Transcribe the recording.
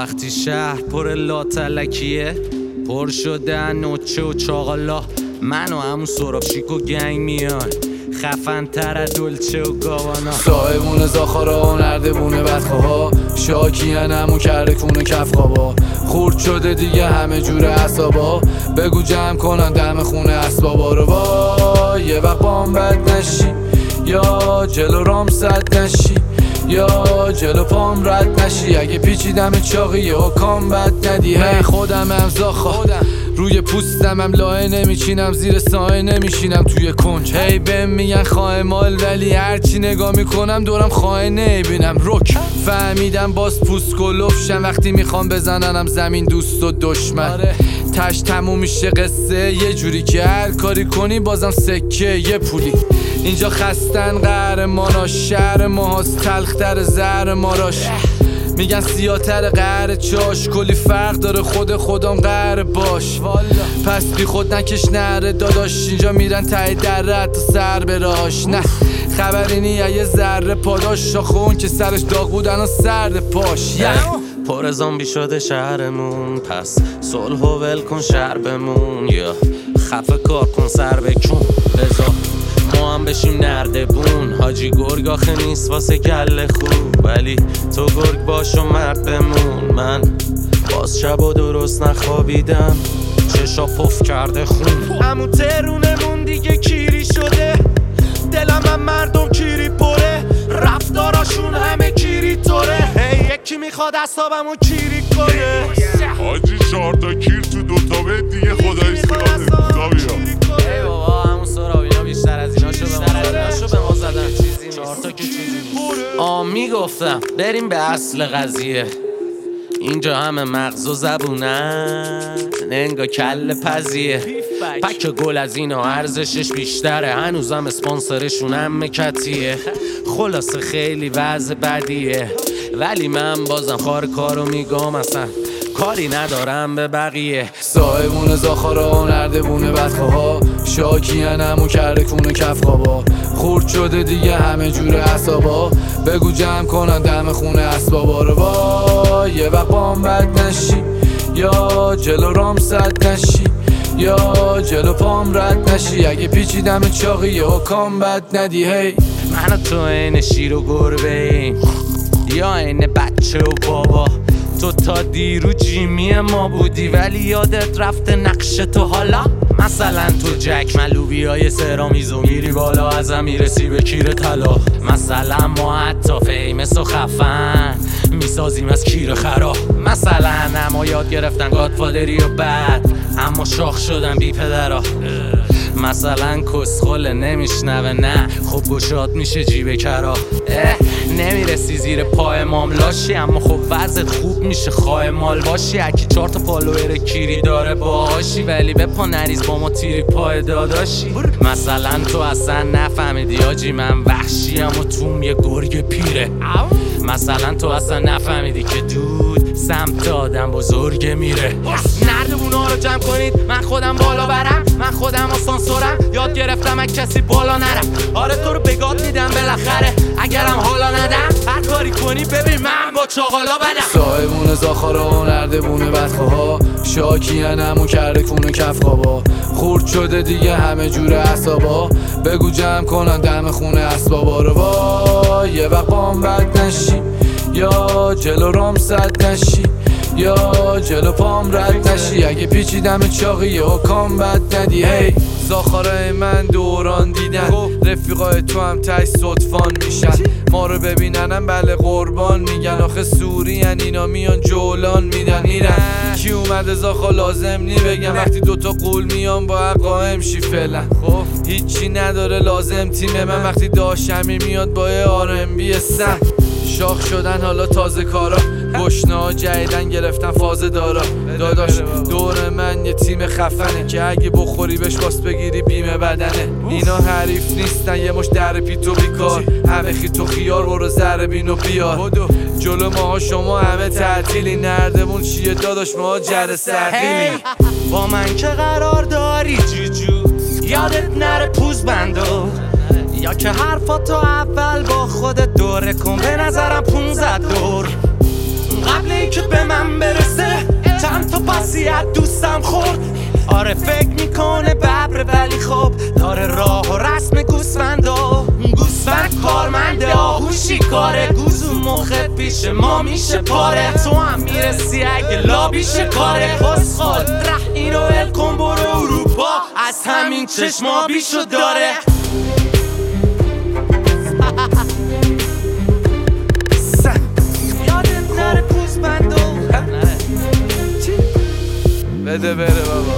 وقتی شهر پر لاتلکیه، پر شده نوچه و چاقالا، من و همون سراب شیک و گنگ میان، خفن تر دلچه و گاوانا. صاحبون زاخارا و نردبونه بدخواه، شاکیان همون کرده کونه کف خوابا، خورد شده دیگه همه جور عصابا، بگو جمع کنن دم خونه اسبابا رو. وای یه وقت بام بد نشی، یا جلو رام صد نشی، یا جلو پام رد نشی، اگه پیچیدم چاقیه و کام بد ندی. هی خودم هم زاخا، روی پوستم هم لایه نمیچینم، زیر سایه نمیشینم توی کنج. هی بهم میگن خواه مال، ولی هرچی نگاه میکنم دورم خواه نمیبینم. رک فهمیدم باز پوست کلوفشم، وقتی میخوام بزننم زمین دوست و دشمن. تش تموم میشه قصه یه جوری که هر کاری کنی بازم سکه یه پولی. اینجا خستن قهرماناش، شهر ماهاست تلختر زهر ماراش، میگن سیاتر قهر چاش، کلی فرق داره خود خودم قهر باش. پس بی خود نکش نره داداش، اینجا میرن ته در تا سر براش. نه خبری نیه یه ذره پاداش، شاخون که سرش داغ بودن و سرد پاش. پر زامبی شده شهرمون، پس صلح و ول کن شهر بمون، یا خفه کار کن سر بکن بذار ما هم بشیم نردبون. حاجی گرگ آخه نیست واسه گله خوب، ولی تو گرگ باش و مرد بمون. من باز شب و درست نخوابیدم، چشا پف کرده خون. همون ترونمون دیگه کیری شده، دلم هم مردم کیری پره، رفتاراشون همه کیری طوره. هی یکی میخواد اصابمو کیری کنه. حاجی 4 تا کیر تو 2 تا بید دیگه خدایی سراده کتابیا. ای بابا همون سراب اینا بیشتر از ایناشو به ما زدن. 4 تا که چیزی میگفتم بریم به اصل قضیه. اینجا همه مغز و زبونن، انگا کل پزیه. پک گل از اینا ارزشش بیشتره، هنوزم اسپانسرشون هم مکتیه. خلاصه خیلی وضع بدیه، ولی من بازم کارو میگم، اصلا کاری ندارم به بقیه. صاحبون زاخارا و نردبونه بدخواه، شاکیان همون کرده کونه کف خوابا، خورد شده دیگه همه جور عصابا، بگو جمع کنن دم خونه اسبابا رو. وای یه وقت بام بد نشی، یا جلو رام صد نشی، یا جلو پام رد نشی، اگه پیچیدم چاقیه و کام بد ندی. هی من و تو این شیر و گربه ایم، یا این بچه و بابا. تو تا دیرو جیمی ما بودی، ولی یادت رفته نقش تو حالا. مثلا تو جک ملوبی های سرامیزو میری بالا، ازم میرسی به کیر طلا. مثلا ما حتی فیمس و خفن میسازیم از کیر خرا. مثلا اما یاد گرفتن گادفادری و بعد اما شاخ شدن بی پدرا. مثلا کسخل نمیشنوه، نه خب گشاد میشه جیب کرا. نمیرسی زیر پای ماملاشی، اما خب وضعت خوب میشه خواه مال باشی. اکی 4 تا فالوور کیری داره باهاشی، ولی به پا نریز با ما تیری پای داداشی. مثلا تو اصلا نفهمیدی آجی من وحشیم و توم یه گرگ پیره. مثلا تو اصلا نفهمیدی که دود سمت آدم بزرگ میره. نردبونا رو جمع کنید، من خودم بالا برم، من خودم آسانسورم، یاد گرفتم از کسی بالا نرم. آره تو رو بگاد میدم بالاخره، اگرم حالا ندم هر کاری کنی ببین من با چاقالا بدم. صاحبون زاخارا و نردبونه بدخواه، شاکیان همون کرده کونه کف خوابا، خورد شده دیگه همه جور عصابا، بگو جمع کنن دم خونه اسبابا رو. وای یه وقت بام بد نشی، یا جلو رام صد نشی، یا جلو پام رد نشی، اگه پیچیدم چاقیه و کام بد ندی. هی زاخارای من دوران دیدن، رفیقای تو هم تای صدفان میشن، ما رو ببیننم بله قربان میگن. آخه سورین اینا میان جولان میدن میرن. کی اومده زاخا لازم نی بگم، وقتی 2 تا قول میان با قائم شی فعلا. خب هیچی نداره لازم تیم من، وقتی داشمی میاد با R&B سن. شاخ شدن حالا تازه کارا، گشنا جدیدن گرفتن فاز دارا. داداش دور من یه تیم خفنه که اگه بخوری بهش باس بگیری بیمه بدنه. اینا حریف نیستن یه مش در پیتو بیکار، همه خیت و خیار برو ذره بین و بیار. جلو ماها شما همه تعطیلی، نردمون چیه داداش ما جر سردیلی. با من که قرار داری جوجو، یادت نره پوز بندو، یا که حرفاتو اول با خودت دوره کن، به نظرم 15 دور. قبل ای که به من برسه چند تا پسی از دوستم خورد. آره فکر میکنه ببره ولی خب داره راه و رسم گوسفندا. گوسفند کارمنده آهوشی کاره، گوزو مخت پیش ما میشه پاره. تو هم میرسی اگه لابیشه کاره. خسخال ره اینو ول کن برو اروپا، از همین چشما بیشو داره. یادت نره گوسفندو بده بره بابا.